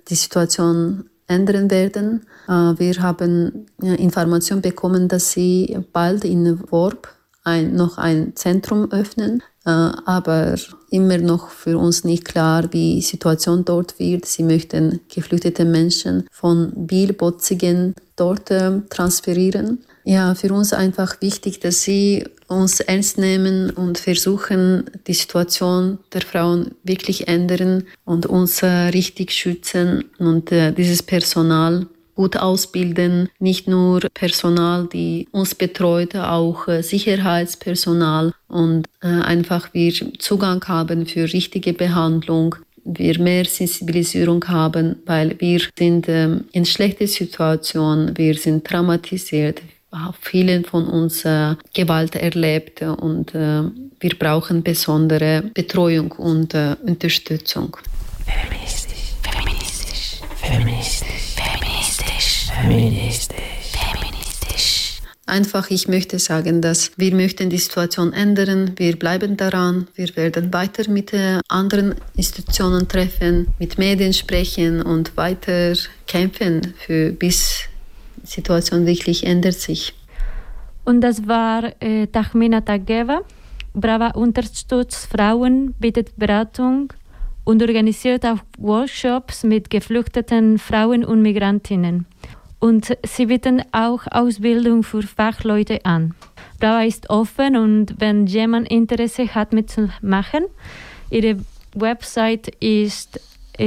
die Situation ändern werden. Wir haben Information bekommen, dass sie bald in Worb noch ein Zentrum öffnen, aber immer noch für uns nicht klar, wie die Situation dort wird. Sie möchten geflüchtete Menschen von Biel, Botzigen dort transferieren. Ja, für uns einfach wichtig, dass sie uns ernst nehmen und versuchen, die Situation der Frauen wirklich ändern und uns richtig schützen und dieses Personal gut ausbilden. Nicht nur Personal, die uns betreut, auch Sicherheitspersonal und einfach wir Zugang haben für richtige Behandlung. Wir mehr Sensibilisierung haben, weil wir sind in schlechter Situation, wir sind traumatisiert. Vielen von uns Gewalt erlebt und wir brauchen besondere Betreuung und Unterstützung. Feministisch, feministisch, feministisch, feministisch, feministisch, feministisch. Einfach, ich möchte sagen, dass wir möchten die Situation ändern. Wir bleiben daran. Wir werden weiter mit anderen Institutionen treffen, mit Medien sprechen und weiter kämpfen, bis die Situation wirklich ändert sich. Und das war Tahmina Tageva. Brava unterstützt Frauen, bietet Beratung und organisiert auch Workshops mit geflüchteten Frauen und Migrantinnen. Und sie bieten auch Ausbildung für Fachleute an. Brava ist offen und wenn jemand Interesse hat mitzumachen, ihre Website ist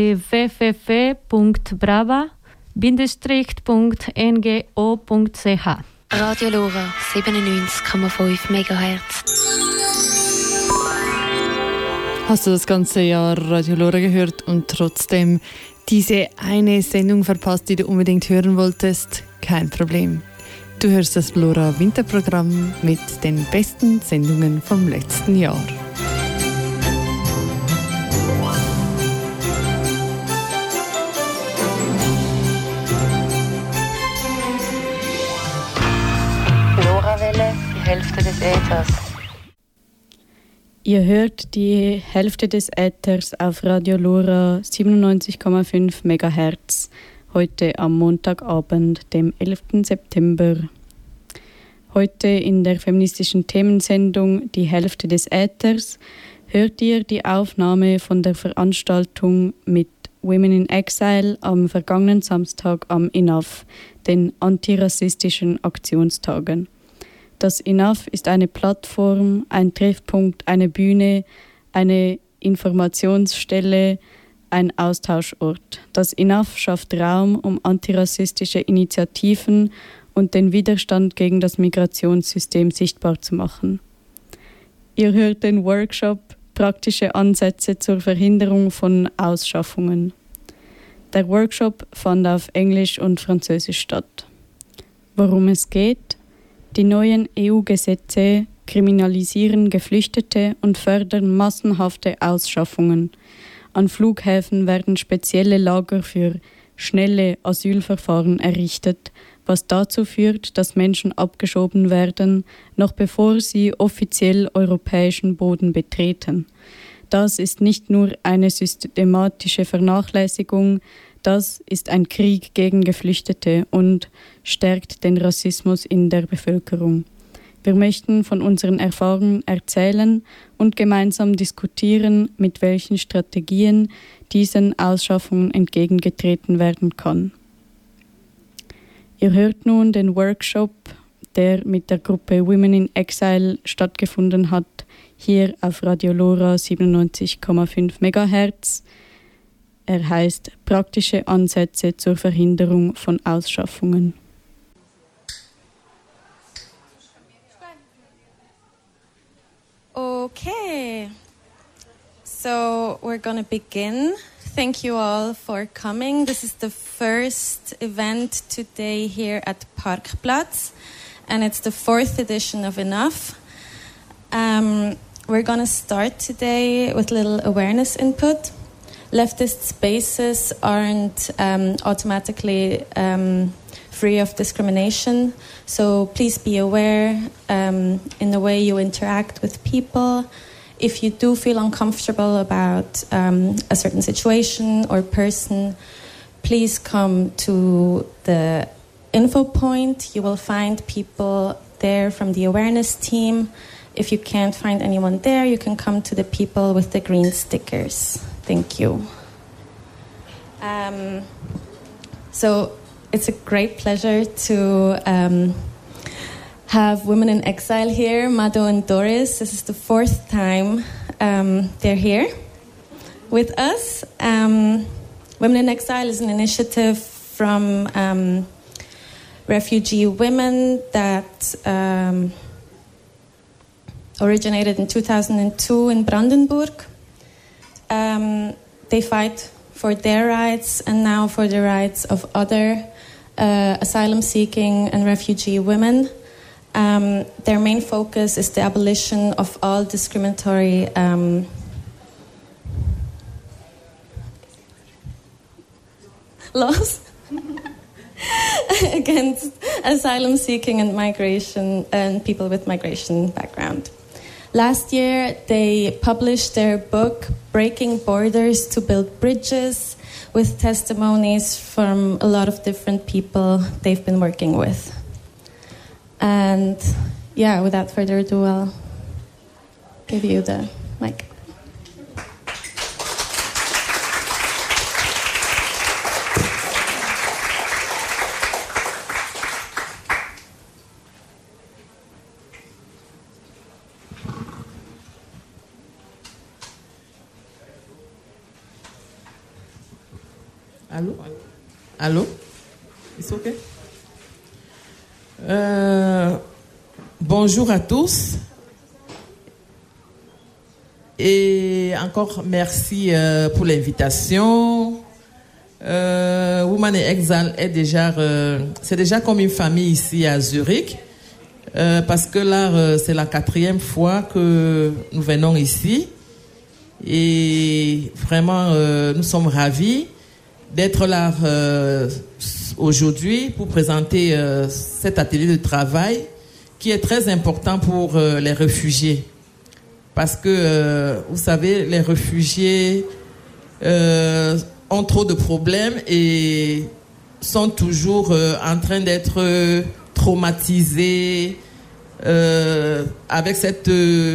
www.brava-ngo.ch. Radio Lora 97,5 MHz. Hast du das ganze Jahr Radio Lora gehört und trotzdem diese eine Sendung verpasst, die du unbedingt hören wolltest? Kein Problem. Du hörst das Lora Winterprogramm mit den besten Sendungen vom letzten Jahr. LoRaWelle, die Hälfte des Äthers. Ihr hört die Hälfte des Äthers auf Radio Lora 97,5 MHz, heute am Montagabend, dem 11. September. Heute in der feministischen Themensendung Die Hälfte des Äthers hört ihr die Aufnahme von der Veranstaltung mit Women in Exile am vergangenen Samstag am INAF, den antirassistischen Aktionstagen. Das INAF ist eine Plattform, ein Treffpunkt, eine Bühne, eine Informationsstelle, ein Austauschort. Das INAF schafft Raum, um antirassistische Initiativen und den Widerstand gegen das Migrationssystem sichtbar zu machen. Ihr hört den Workshop Praktische Ansätze zur Verhinderung von Ausschaffungen. Der Workshop fand auf Englisch und Französisch statt. Worum es geht? Die neuen EU-Gesetze kriminalisieren Geflüchtete und fördern massenhafte Ausschaffungen. An Flughäfen werden spezielle Lager für schnelle Asylverfahren errichtet, was dazu führt, dass Menschen abgeschoben werden, noch bevor sie offiziell europäischen Boden betreten. Das ist nicht nur eine systematische Vernachlässigung, das ist ein Krieg gegen Geflüchtete und stärkt den Rassismus in der Bevölkerung. Wir möchten von unseren Erfahrungen erzählen und gemeinsam diskutieren, mit welchen Strategien diesen Ausschaffungen entgegengetreten werden kann. Ihr hört nun den Workshop, der mit der Gruppe Women in Exile stattgefunden hat, hier auf Radio Lora 97,5 MHz. Er heißt Praktische Ansätze zur Verhinderung von Ausschaffungen. Okay, so we're going to begin. Thank you all for coming. This is the first event today here at Parkplatz, and it's the 4th edition of Enough. We're going to start today with a little awareness input. Leftist spaces aren't automatically free of discrimination, so please be aware in the way you interact with people. If you do feel uncomfortable about a certain situation or person, please come to the info point. You will find people there from the awareness team. If you can't find anyone there, you can come to the people with the green stickers. Thank you. So it's a great pleasure to have Women in Exile here, Mado and Doris. This is the fourth time they're here with us. Women in Exile is an initiative from refugee women that originated in 2002 in Brandenburg. They fight for their rights and now for the rights of other asylum-seeking and refugee women. Their main focus is the abolition of all discriminatory laws against asylum-seeking and migration and people with migration background. Last year, they published their book, Breaking Borders to Build Bridges, with testimonies from a lot of different people they've been working with. And yeah, without further ado, I'll give you the mic. Allô? Allô? It's okay? Bonjour à tous. Et encore merci pour l'invitation. Women in Exile est déjà, c'est déjà comme une famille ici à Zurich. Parce que là, c'est la 4e fois que nous venons ici. Et vraiment, nous sommes ravis d'être là aujourd'hui pour présenter cet atelier de travail qui est très important pour les réfugiés. Parce que, vous savez, les réfugiés ont trop de problèmes et sont toujours en train d'être traumatisés avec cette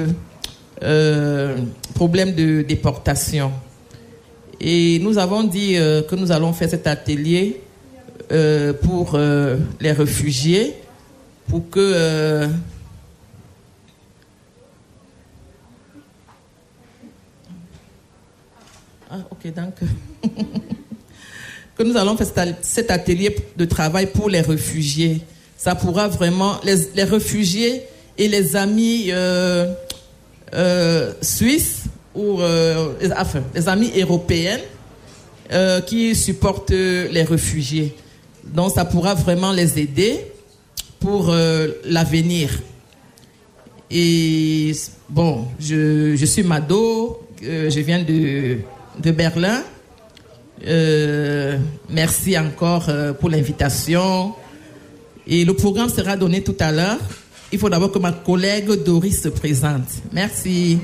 problème de déportation. Et nous avons dit que nous allons faire cet atelier pour les réfugiés, pour que donc que nous allons faire cet atelier de travail pour les réfugiés. Ça pourra vraiment les réfugiés et les amis suisses ou les amis européens qui supportent les réfugiés. Donc ça pourra vraiment les aider pour l'avenir. Et bon, je suis Mado, je viens de Berlin. Merci encore pour l'invitation. Et le programme sera donné tout à l'heure. Il faut d'abord que ma collègue Doris se présente. Merci.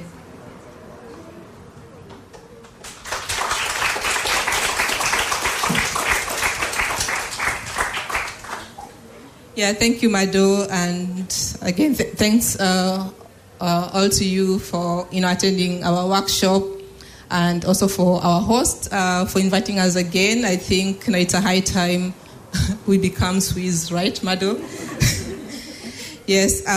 Yeah, thank you, Mado, and again, thanks all to you for attending our workshop, and also for our host for inviting us again. I think it's a high time we become Swiss, right, Mado? Yes.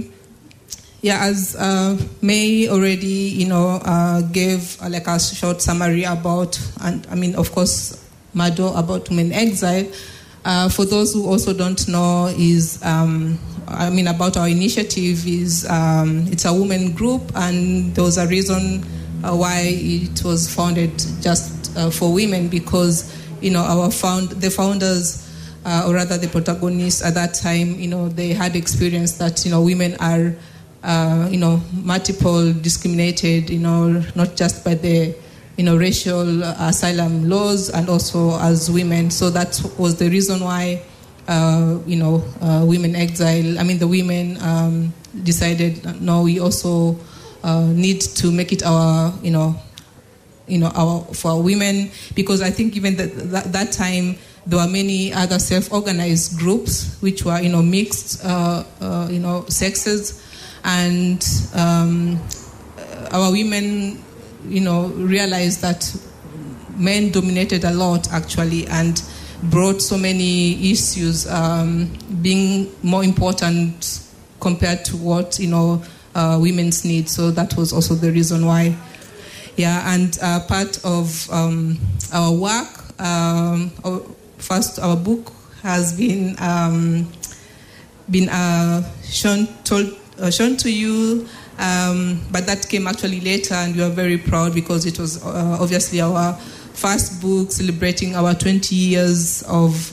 As May already, gave like a short summary about, and I mean, of course, Mado about Women in Exile. For those who also don't know, about our initiative is it's a women group, and there was a reason why it was founded just for women, because the founders, or rather the protagonists at that time, they had experienced that women are multiple discriminated, not just by the racial asylum laws, and also as women. So that was the reason why, Women Exile, the women decided, no, we also need to make it our, for our women, because I think even that time there were many other self-organized groups which were mixed sexes, and our women realized that men dominated a lot actually, and brought so many issues being more important compared to what women's needs. So that was also the reason why. Yeah, and part of our work, first our book has been shown to you, but that came actually later, and we are very proud because it was obviously our first book celebrating our 20 years of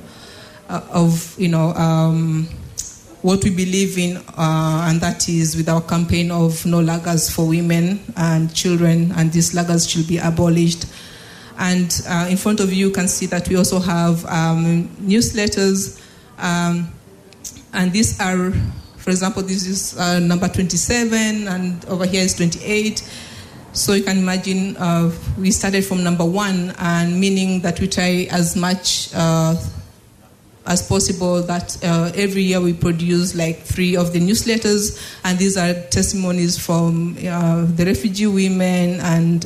what we believe in, and that is with our campaign of no lagers for women and children, and these lagers should be abolished. And in front of you can see that we also have newsletters, and these are, for example, this is number 27, and over here is 28. So you can imagine we started from number 1, and meaning that we try as much as possible that every year we produce like 3 of the newsletters, and these are testimonies from the refugee women, and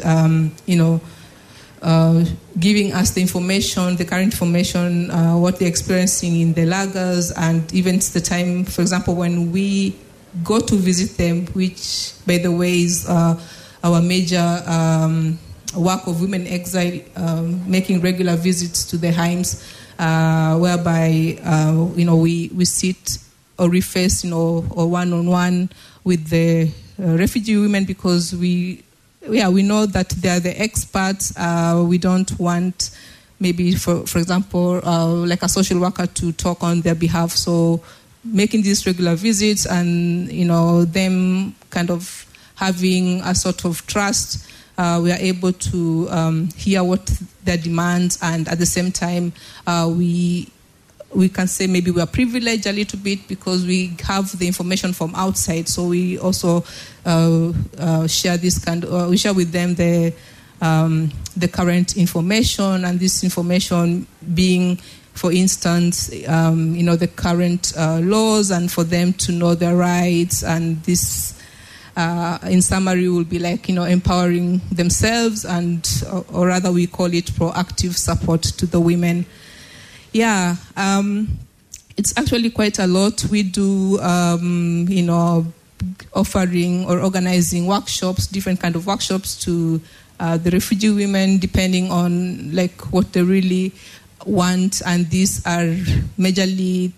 giving us the information, the current information, what they're experiencing in the lagers, and even the time, for example, when we go to visit them, which, by the way, is our major work of women exile, making regular visits to the homes, whereby we sit or we face or one-on-one with the refugee women, because we know that they are the experts. We don't want maybe for example like a social worker to talk on their behalf. So making these regular visits, and them kind of having a sort of trust, we are able to hear what their demands, and at the same time we can say maybe we are privileged a little bit because we have the information from outside. So we also share this we share with them the current information, and this information being, for instance, the current laws, and for them to know their rights, and this in summary will be like empowering themselves, and or rather we call it proactive support to the women. Yeah, it's actually quite a lot. We do offering or organizing workshops, different kind of workshops to the refugee women, depending on like what they really want, and these are majorly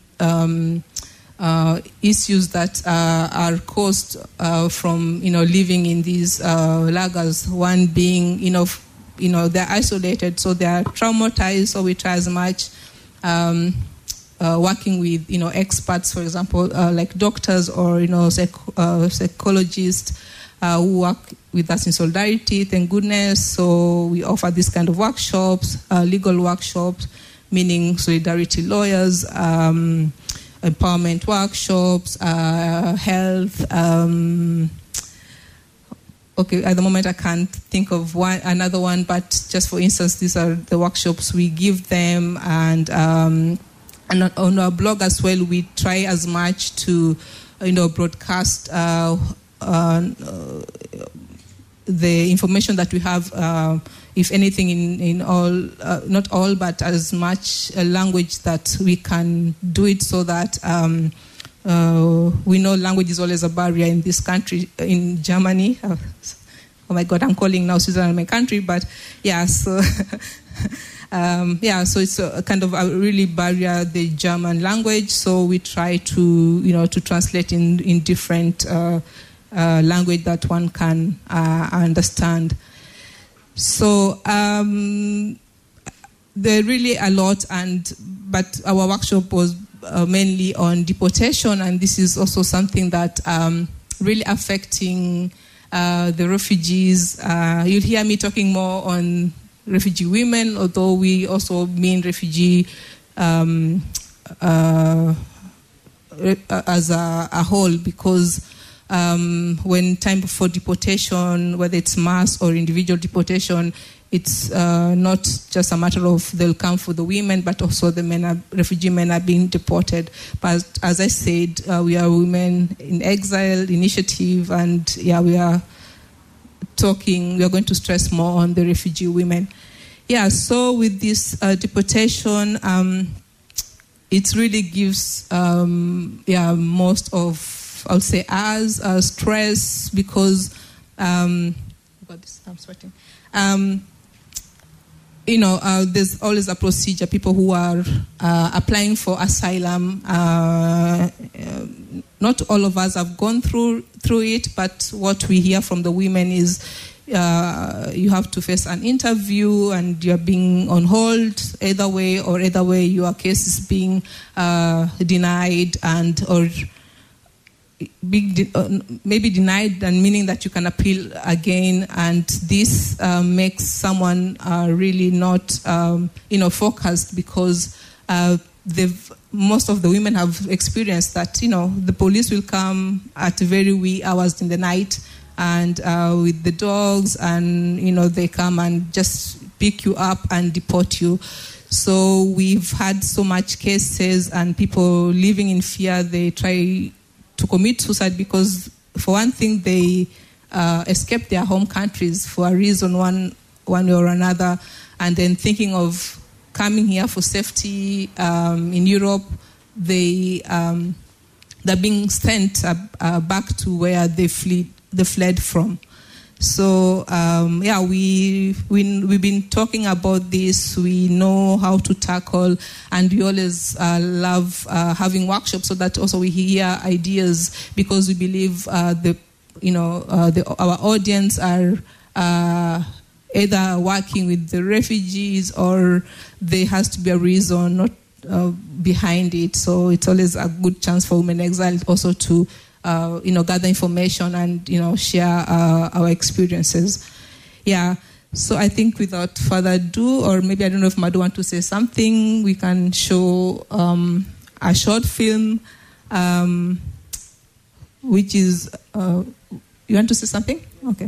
issues that are caused from living in these lagers. One being they're isolated, so they are traumatized. So we try as much working with experts, for example, like doctors or psychologists who work with us in solidarity. Thank goodness. So we offer this kind of workshops, legal workshops, meaning solidarity lawyers, empowerment workshops, health. Okay, at the moment I can't think of another one, but just for instance, these are the workshops we give them, and on our blog as well, we try as much to, broadcast the information that we have, if anything, in all, not all, but as much language that we can do it, so that we know language is always a barrier in this country, in Germany. Oh my God, I'm calling now Switzerland my country, but yeah, so so it's a kind of a really barrier, the German language. So we try to, to translate in different language that one can understand. So there really a lot, but our workshop was mainly on deportation, and this is also something that really affecting the refugees. You'll hear me talking more on refugee women, although we also mean refugee as a whole, because when time for deportation, whether it's mass or individual deportation, it's not just a matter of they'll come for the women, but also the refugee men are being deported. But as I said, we are Women in Exile initiative, and we are going to stress more on the refugee women. So with this deportation, it really gives most of, I would say, us stress, because I'm sweating. There's always a procedure. People who are applying for asylum, not all of us have gone through it, but what we hear from the women is you have to face an interview and you're being on hold either way your case is being denied or maybe denied, and meaning that you can appeal again, and this makes someone really not focused, because most of the women have experienced that the police will come at very wee hours in the night and with the dogs, and they come and just pick you up and deport you. So we've had so much cases and people living in fear. They try to commit suicide because, for one thing, they escape their home countries for a reason, one way or another, and then thinking of coming here for safety in Europe, they're being sent back to where they fled from. So we've been talking about this. We know how to tackle, and we always love having workshops so that also we hear ideas, because we believe our audience are either working with the refugees or there has to be a reason not behind it. So it's always a good chance for Women in Exile also to gather information and, share our experiences. So I think without further ado, or maybe I don't know if Madu want to say something, we can show a short film, which is, you want to say something?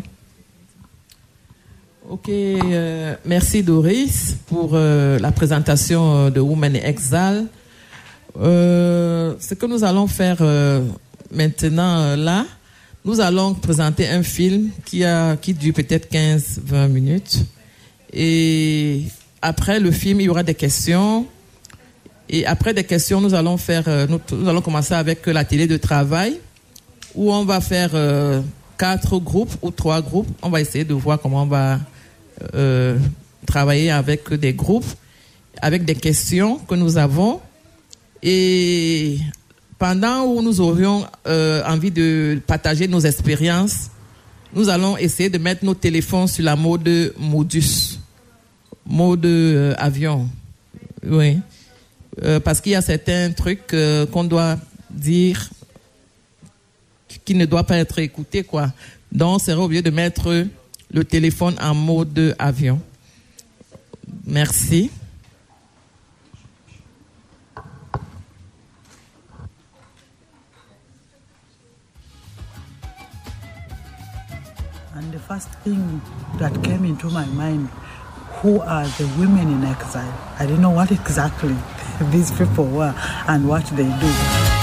Ok, merci Doris pour la présentation de Women in Exile. Ce que nous allons faire maintenant, là, nous allons présenter un film qui dure peut-être 15-20 minutes. Et après le film, il y aura des questions. Et après des questions, nous allons commencer avec l'atelier de travail, où on va faire 4 groupes ou 3 groupes. On va essayer de voir comment on va travailler avec des groupes, avec des questions que nous avons. Et pendant où nous aurions envie de partager nos expériences, nous allons essayer de mettre nos téléphones sur la mode modus, mode avion. Oui. Parce qu'il y a certains trucs qu'on doit dire qui ne doivent pas être écoutés, quoi. Donc, on serait obligé de mettre le téléphone en mode avion. Merci. And the first thing that came into my mind, who are the women in exile? I didn't know what exactly these people were and what they do.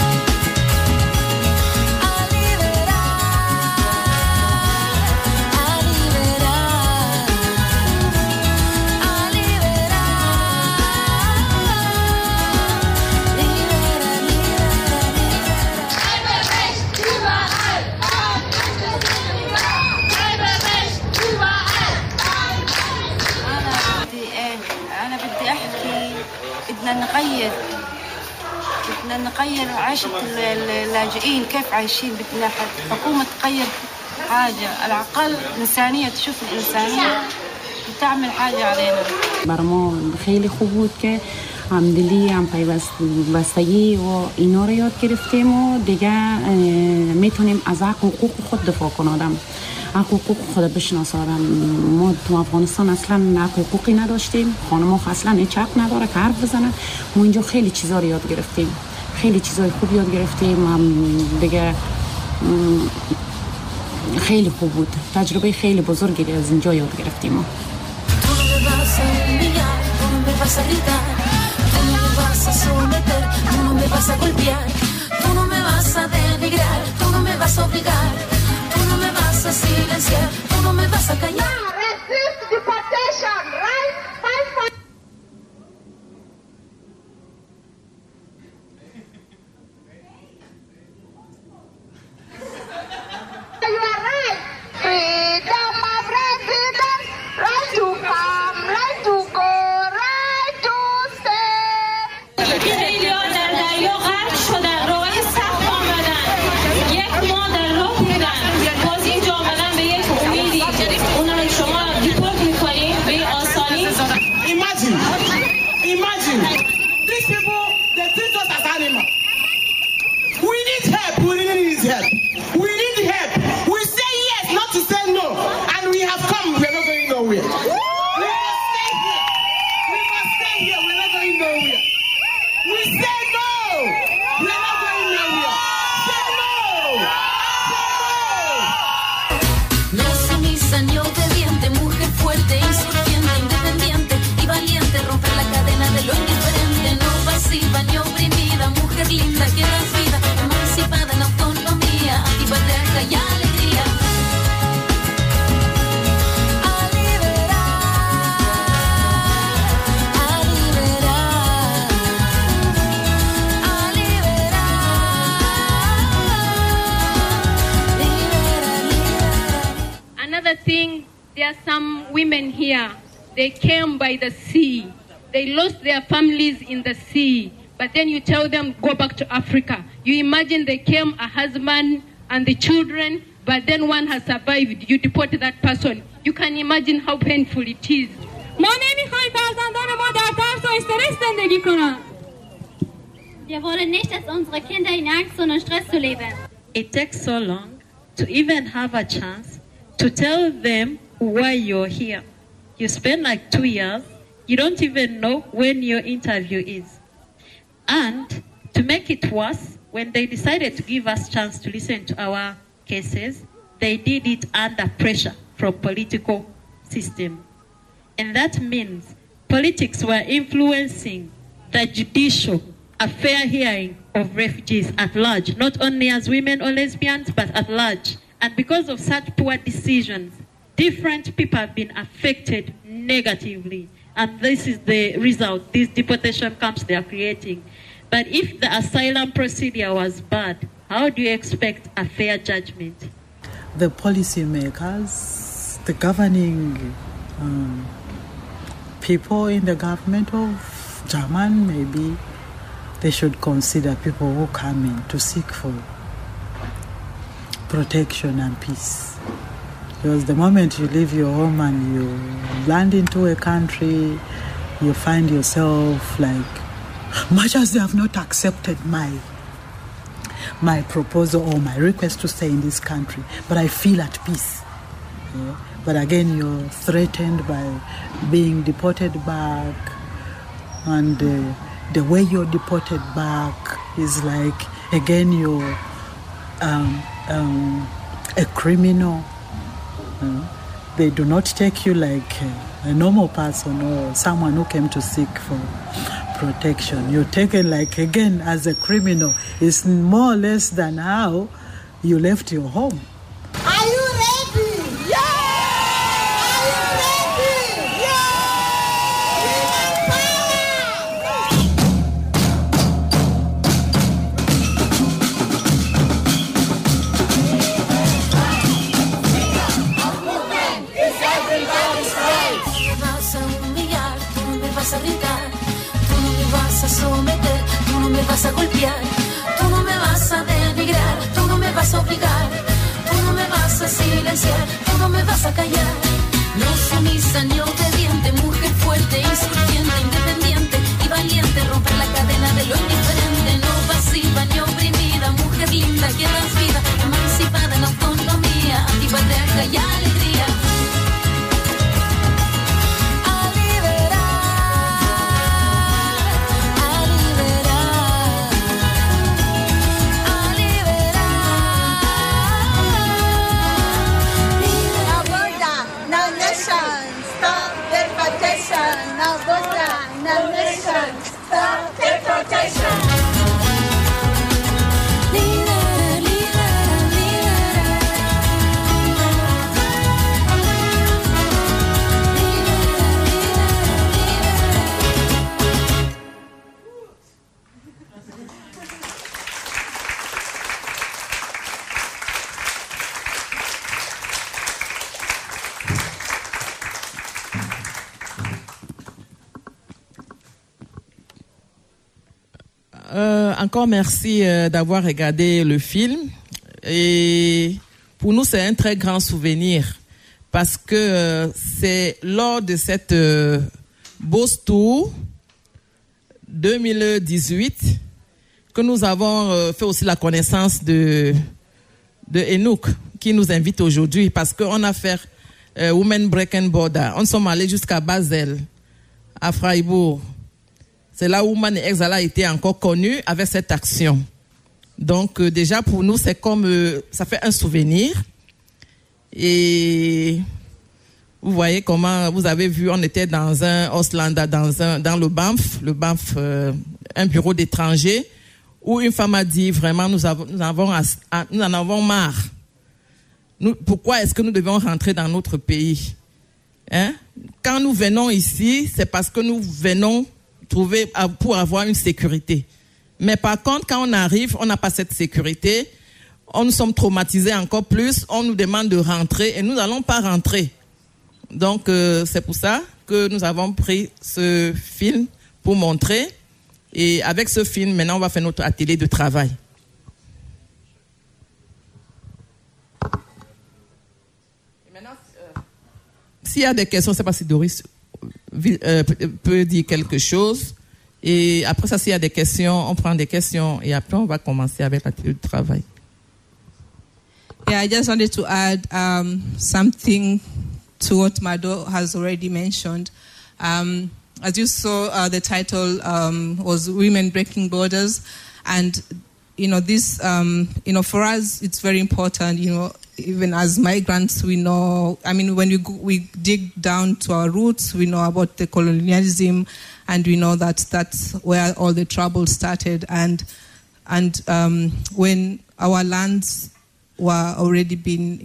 بدنا نغير عيشة اللاجئين، كيف عايشين. بدنا حكومة تغير حاجة، على الأقل إنسانية، تشوف الإنسانية وتعمل حاجة علينا. برام خیلی خوب بود که همدلی، همپیوستگی و اینا رو یاد گرفتیم و دیگه میتونیم از حقوق خود دفاع کنیم. آدم حقوق خود بشناسه. ما تو افغانستان اصلا حقوقی نداشتیم، خانم اصلا هیچ حق نداره که حرف بزنن. ما اینجا خیلی چیزا رو یاد گرفتیم، خیلی چیزای خوب یاد گرفتیم. هم دیگه خیلی خوب بود. تجربه خیلی بزرگی از اینجا یاد گرفتیم. Vas a gritar, tú no me vas a someter, tú no me vas a golpear, tú no me vas a denigrar, tú no me vas a obligar, tú no me vas a silenciar, tú no me vas a callar. Resist deportation, right? Fight. You are right. Freedom of residence, right to come, right to go. Imagine, these people, they treat us as animals. We need help, we really need help. We need help. We say yes, not to say no. And we have come, we're not going nowhere. We must stay here. We must stay here, we're not going nowhere. We say no, we're not going nowhere. Say no. No sumisa ni obediente, mujer fuerte, insurgente, independiente y valiente, romper la cadena de lo indiferente, no pasiva ni oprimida, mujer linda que das vida, emancipada en autonomía, antipatriarca y alegría. A liberar, a liberar, a liberar, liberar. Another thing, there are some women here. They came by the sea. They lost their families in the sea. But then you tell them, go back to Africa. You imagine they came, a husband and the children, but then one has survived. You deport that person. You can imagine how painful it is. ما نمیخوایم فرزندان ما در ترس و استرس زندگی کنند. Wir wollen nicht, dass unsere Kinder in Angst und Stress zu leben. It takes so long to even have a chance to tell them why you're here. You spend like 2 years, you don't even know when your interview is. And to make it worse, when they decided to give us chance to listen to our cases, they did it under pressure from political system. And that means politics were influencing the judicial a fair hearing of refugees at large, not only as women or lesbians, but at large. And because of such poor decisions, different people have been affected negatively. And this is the result, this deportation camps they are creating. But if the asylum procedure was bad, how do you expect a fair judgment? The policymakers, the governing people in the government of German, maybe, they should consider people who come in to seek for protection and peace. Because the moment you leave your home and you land into a country, you find yourself like, much as they have not accepted my proposal or my request to stay in this country, but I feel at peace. Yeah? But again, you're threatened by being deported back, and the way you're deported back is like, again, you're a criminal. They do not take you like a normal person or someone who came to seek for protection. You're taken like, again, as a criminal. It's more or less than how you left your home. Are you ready? Yeah! Are you ready? Vas a gritar, tú no me vas a someter, tú no me vas a golpear, tú no me vas a denigrar, tú no me vas a obligar, tú no me vas a silenciar, tú no me vas a callar. No sumisa ni obediente, mujer fuerte, insurgente, independiente y valiente, romper la cadena de lo indiferente, no pasiva ni oprimida, mujer linda que das vida, emancipada en autonomía, antipatriarca y alegría. Encore merci d'avoir regardé le film. Et pour nous, c'est un très grand souvenir parce que c'est lors de cette Boss Tour 2018 que nous avons fait aussi la connaissance de Enoch qui nous invite aujourd'hui parce qu'on a fait Women Breaking Border. On sommes allés jusqu'à Basel, à Freiburg. C'est là où Women Exile a été encore connu avec cette action. Donc déjà pour nous, c'est comme ça fait un souvenir. Et vous voyez comment vous avez vu, on était dans un Auslanda, dans le BAMF, un bureau d'étrangers, où une femme a dit vraiment nous en avons marre. Pourquoi est-ce que nous devons rentrer dans notre pays? Quand nous venons ici, c'est parce que nous venons trouver pour avoir une sécurité. Mais par contre, quand on arrive, on n'a pas cette sécurité. Nous sommes traumatisés encore plus. On nous demande de rentrer et nous n'allons pas rentrer. Donc, c'est pour ça que nous avons pris ce film pour montrer. Et avec ce film, maintenant, on va faire notre atelier de travail. Et maintenant, s'il y a des questions, je ne sais pas si Doris peut dire quelque chose. Et après ça, s'il y a des questions, on prend des questions. Et après, on va commencer avec l'atelier de travail. Yeah, I just wanted to add something to what Mado has already mentioned. As you saw, the title was Women Breaking Borders. And, this, for us, it's very important, even as migrants, we know, when we dig down to our roots, we know about the colonialism, and we know that that's where all the trouble started. And when our lands were already been,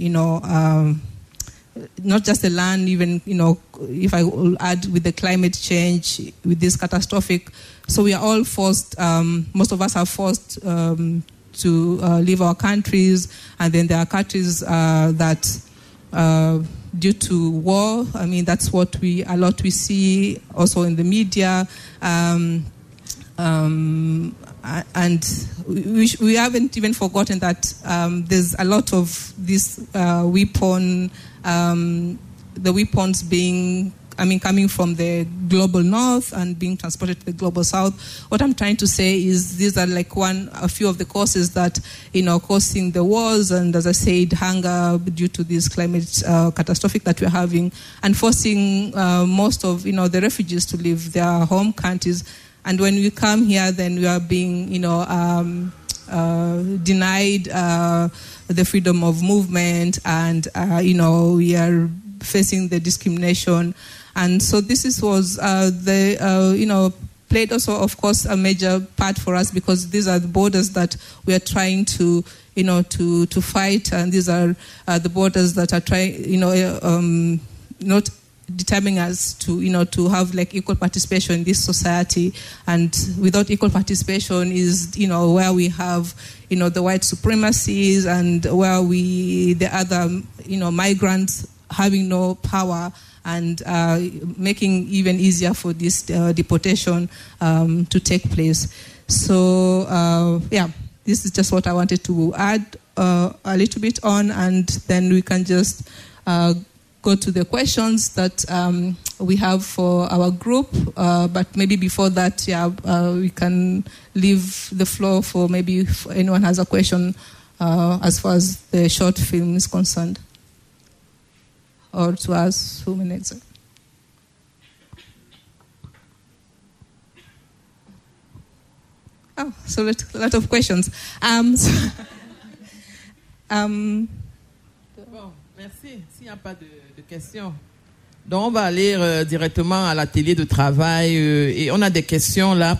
not just the land, even, if I will add with the climate change, with this catastrophic, so we are all forced, most of us are forced to leave our countries, and then there are countries that, due to war, that's what we see also in the media, and we haven't even forgotten that there's a lot of this weapon, the weapons being, coming from the global north and being transported to the global south. What I'm trying to say is these are like a few of the causes that, causing the wars and, as I said, hunger due to this climate catastrophic that we're having, and forcing most of, the refugees to leave their home countries. And when we come here, then we are being, denied the freedom of movement, and, we are facing the discrimination. And so this was played also, of course, a major part for us, because these are the borders that we are trying to, to fight, and these are the borders that are trying, not determining us to, to have like equal participation in this society. And without equal participation is, where we have, the white supremacies, and where the other, migrants having no power, and making even easier for this deportation to take place. So, this is just what I wanted to add a little bit on, and then we can just go to the questions that we have for our group. But maybe before that, we can leave the floor for maybe if anyone has a question as far as the short film is concerned. Or to us, Women Exile. Oh, so a lot of questions. Bon, merci. S'il n'y a pas de questions, donc on va aller directement à l'atelier de travail. Et on a des questions là